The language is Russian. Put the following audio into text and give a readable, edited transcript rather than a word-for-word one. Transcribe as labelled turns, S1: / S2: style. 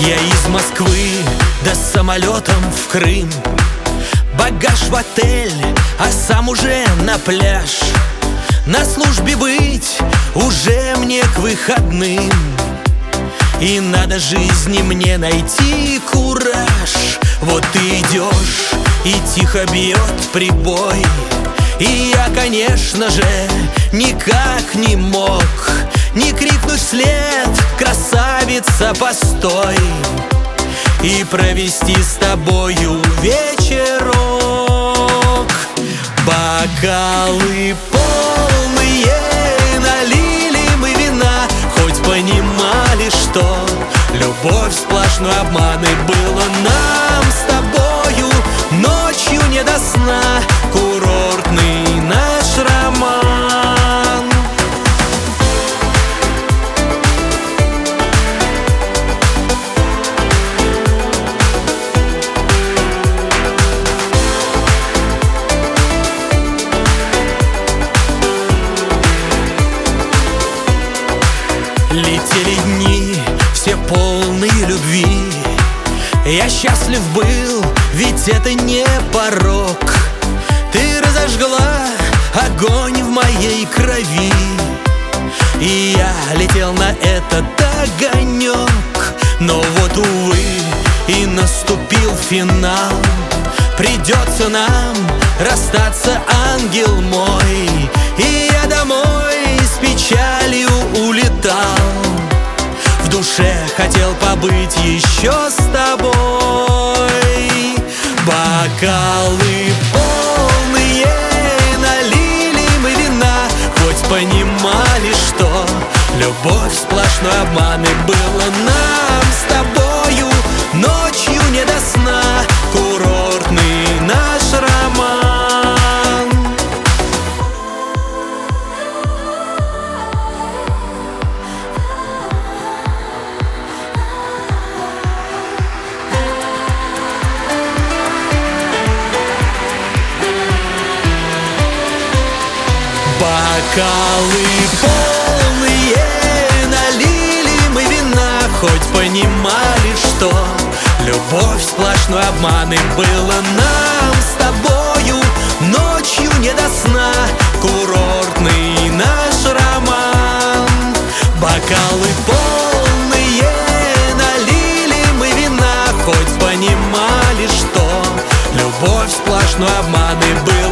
S1: Я из Москвы, да самолетом в Крым, багаж в отель, а сам уже на пляж. На службе быть уже мне к выходным, и надо жизни мне найти кураж. Вот ты идешь, и тихо бьет прибой, и я, конечно же, никак не мог не крикнуть вслед: красавица, постой! И провести с тобою вечерок. Бокалы полные налили мы вина, хоть понимали, что любовь сплошной обман. И было нам с тобою ночью не до сна курортный наш роман. Летели дни, все полные любви. Я счастлив был, ведь это не порок. Ты разожгла огонь в моей крови, и я летел на этот огонек. Но вот, увы, и наступил финал. Придется нам расстаться, ангел мой. И я домой с печалью улетал. В душе хотел побыть еще с тобой. Бокалы полные налили мы вина, хоть понимали, что любовь сплошной обман. И было нам с тобою ночью не до сна курортный наш роман. Бокалы полные налили мы вина, хоть понимали, что любовь сплошной обман. И было нам с тобою ночью не до сна курортный наш роман. Бокалы полные налили мы вина, хоть понимали, что любовь сплошной обман. И было